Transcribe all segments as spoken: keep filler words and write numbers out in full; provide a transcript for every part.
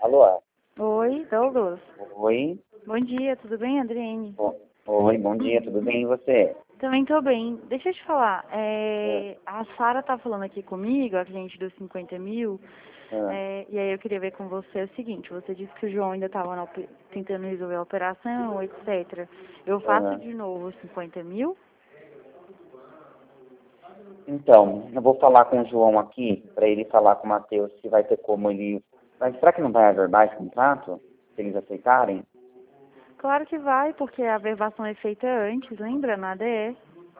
Alô? Oi, Douglas. Oi? Bom dia, tudo bem, Adriane? O- Oi, bom dia, tudo bem e você? Também tô bem. Deixa eu te falar, Ah, é, a Sara tá falando aqui comigo, a cliente dos cinquenta mil, ah, é, e aí eu queria ver com você o seguinte, você disse que o João ainda estava tentando resolver a operação, etcétera. Eu faço ah. de novo os cinquenta mil? Então, eu vou falar com o João aqui, para ele falar com o Matheus se vai ter como ele... Mas será que não vai averbar esse contrato? Se eles aceitarem? Claro que vai, porque a averbação é feita antes, lembra? Nada é.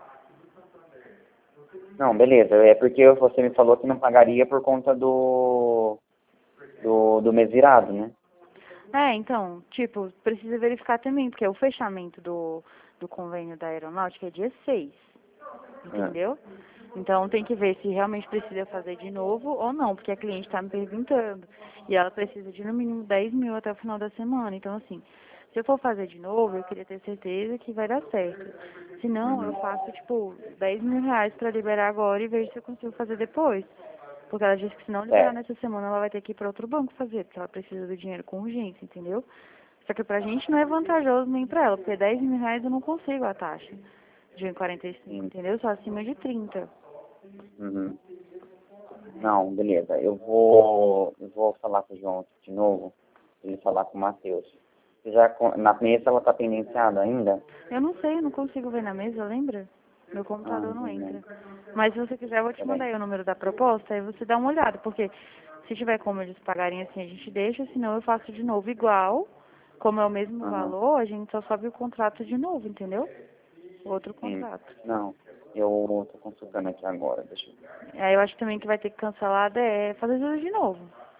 Não, beleza, é porque você me falou que não pagaria por conta do, do, do mês virado, né? É, então, tipo, precisa verificar também, porque o fechamento do, do convênio da aeronáutica é dia seis. Ah, Entendeu? Então tem que ver se realmente precisa fazer de novo ou não, porque a cliente está me perguntando. E ela precisa de no mínimo dez mil até o final da semana. Então, assim, se eu for fazer de novo, eu queria ter certeza que vai dar certo. Se não, eu uhum, faço, tipo, dez mil reais para liberar agora e vejo se eu consigo fazer depois. Porque ela disse que se não liberar certo. nessa semana, ela vai ter que ir para outro banco fazer, porque ela precisa do dinheiro com urgência, entendeu? Só que pra gente não é vantajoso nem pra ela, porque dez mil reais eu não consigo a taxa de um e quarenta e cinco, Sim, entendeu? Só acima de trinta. uhum. Não, beleza. Eu vou, eu vou falar com o João aqui de novo, ele falar com o Matheus. Você já, con- na mesa ela está pendenciada ainda? Eu não sei, eu não consigo ver na mesa, lembra? Meu Ah, computador não entendi. entra. Mas se você quiser, eu vou te mandar Peraí. aí o número da proposta, aí você dá uma olhada, porque se tiver como eles pagarem assim, a gente deixa, senão eu faço de novo igual, como é o mesmo Aham, valor, a gente só sobe o contrato de novo, entendeu? Outro sim. contrato. Não, eu tô consultando aqui agora, deixa eu ver. Aí eu acho também que vai ter que cancelar, é fazer tudo de novo,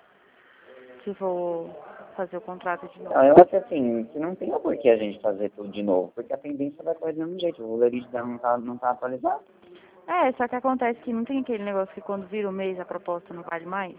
se for fazer o contrato de Não, novo. eu acho que assim, que não tem por que a gente fazer tudo de novo, porque a tendência vai correr do mesmo jeito, o Lerite não tá, não tá atualizado. É, só que acontece que não tem aquele negócio que quando vira o mês a proposta não vale mais?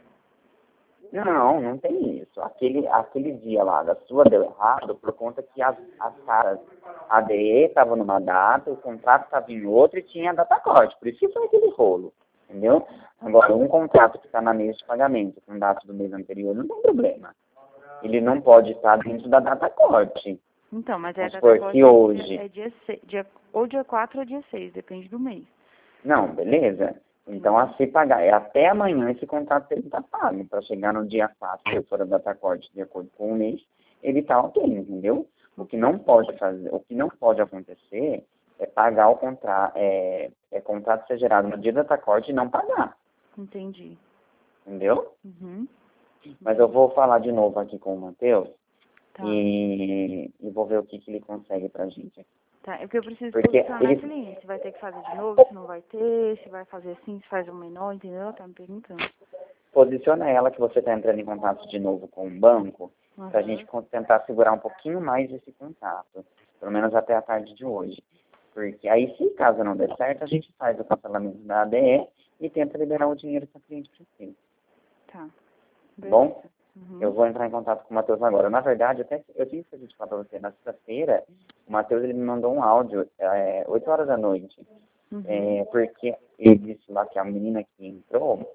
Não, não tem isso. Aquele, aquele dia lá da sua deu errado por conta que as, as caras, a D E estava numa data, o contrato estava em outra e tinha a data corte. Por isso que foi aquele rolo. Entendeu? Agora, um contrato que está na mesa de pagamento com data do mês anterior não tem problema. Ele não pode estar dentro da data corte. Então, mas é a Vamos data supor, se corte é dia, hoje. é dia, seis, dia ou dia quatro ou dia seis, depende do mês. Não, beleza. Então, Uhum. a se pagar, é até amanhã esse contrato ele está pago. Para chegar no dia quatro, se for a data corte de acordo com o mês, ele está ok, entendeu? O que não pode fazer, o que não pode acontecer é pagar o contrato, é, é contrato ser gerado no dia da data corte e não pagar, Entendi. entendeu? Uhum. Mas eu vou falar de novo aqui com o Matheus Tá. e, e vou ver o que, que ele consegue pra gente. Tá. É porque eu preciso Porque posicionar a ele, cliente. Se vai ter que fazer de novo, se não vai ter, se vai fazer assim, se faz um menor, entendeu? Ela tá me perguntando. posiciona ela que você está entrando em contato de novo com o banco, para a gente Aham. con- tentar segurar um pouquinho mais esse contato, pelo menos até a tarde de hoje. Porque aí, se caso não der certo, a gente faz o cancelamento da A D E e tenta liberar o dinheiro que a cliente precisa. Tá. Tá bom? Beleza. Eu Uhum. vou entrar em contato com o Matheus agora. Na verdade, até eu tinha que falar para você, na sexta-feira, o Matheus ele me mandou um áudio, é, oito horas da noite, Uhum. é, porque ele disse lá que a menina que entrou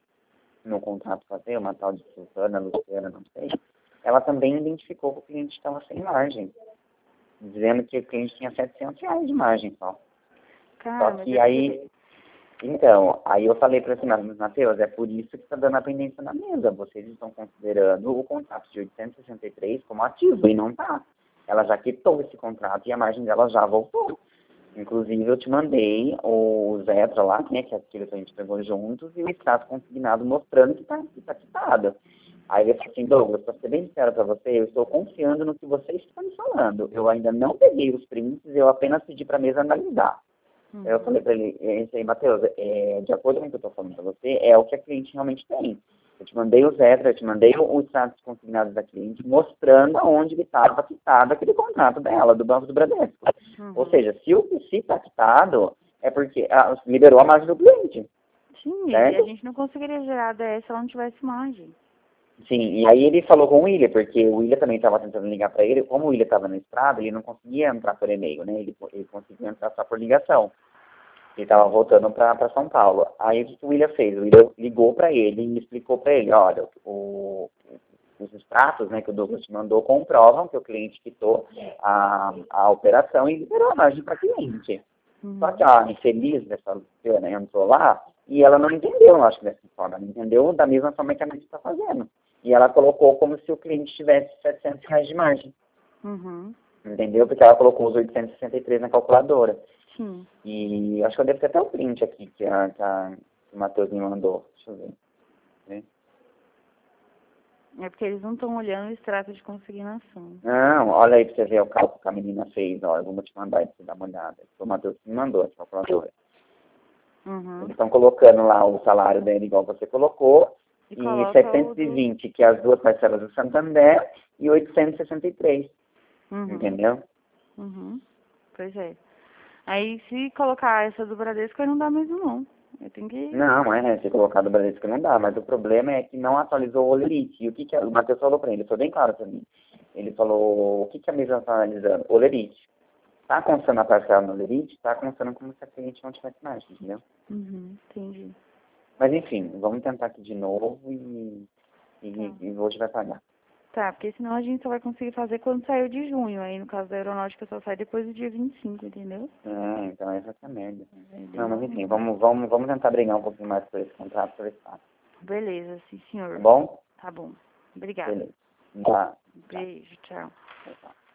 no contrato fazer, uma tal de Suzana, Luciana, não sei, ela também identificou que o cliente estava sem margem, dizendo que o cliente tinha setecentos reais de margem só. Só Cara, mas que é porque... aí, então, aí eu falei para assim, mas Matheus, é por isso que está dando a pendência na mesa. Vocês estão considerando o contrato de oitocentos e sessenta e três como ativo, e não está. Ela já quitou esse contrato e a margem dela já voltou. Inclusive, eu te mandei o Zetra lá, né, que é aquilo que a gente pegou juntos, e o extrato consignado mostrando que está que tá quitado. Aí ele falou assim, Douglas, para ser bem sincero para você, eu estou confiando no que você está me falando. Eu ainda não peguei os prints, eu apenas pedi para a mesa analisar. Aí eu falei Uhum. para ele, é isso aí, Matheus, é, de acordo com o que eu estou falando para você, é o que a cliente realmente tem. Eu te mandei o Zetra, eu te mandei os status consignados da cliente, mostrando aonde ele estava quitado aquele contrato dela, do Banco do Bradesco. Ou Uhum. seja, se o se está quitado, é porque ah, liberou a margem do cliente, Sim, e a certo? gente não conseguiria gerar A D S se ela não tivesse margem. Sim, e aí ele falou com o William, porque o William também estava tentando ligar para ele, como o William estava na estrada, ele não conseguia entrar por e-mail, né? Ele, ele conseguia entrar só por ligação. Ele estava voltando para São Paulo. Aí o que o William fez? O William ligou para ele e explicou para ele, olha, o, os extratos, né, que o Douglas te mandou comprovam que o cliente quitou a, a operação e liberou a margem para cliente. Uhum. Só que a infeliz dessa Luciana entrou lá e ela não entendeu, eu acho que dessa forma. Ela entendeu da mesma forma que a gente está fazendo. E ela colocou como se o cliente tivesse setecentos reais de margem. Uhum. Entendeu? Porque ela colocou os oitocentos e sessenta e três na calculadora. Sim. E acho que eu devo ter até o print aqui que, a, que, a, que o Matheus me mandou. Deixa eu ver. Né? É porque eles não estão olhando o extrato de consignação. Não, olha aí pra você ver o cálculo que a menina fez. Ó, eu vou te mandar aí pra você dar uma olhada. O Matheus me mandou essa calculadora. Uhum. Eles estão colocando lá o salário dele igual você colocou. E, E setecentos e vinte, do... que é as duas parcelas do Santander, e oitocentos e sessenta e três. Uhum. Entendeu? Uhum. Pois é. Aí, se colocar essa do Bradesco, aí não dá mesmo, não. Eu tenho que... Não, é, se colocar do Bradesco não dá, mas o problema é que não atualizou o Olerite. E o que, que o Matheus falou pra ele? Foi bem claro pra mim. Ele falou, o que, que a mesa está analisando? Olerite. Tá constando a parcela no Olerite? Tá constando como se a cliente não tivesse margem, entendeu? Uhum, entendi. Mas enfim, vamos tentar aqui de novo e, e, Tá. e hoje vai pagar. Tá, porque senão a gente só vai conseguir fazer quando saiu de junho. Aí, no caso da aeronáutica, só sai depois do dia vinte e cinco, entendeu? É, então essa é a merda. É bem Não, mas enfim, ruim. vamos, vamos, vamos tentar brigar um pouquinho mais por esse contrato, por esse fato. Beleza, sim, Tá senhor. bom? Tá bom. Obrigada. Beleza. Tá. Beijo, tchau. Tchau.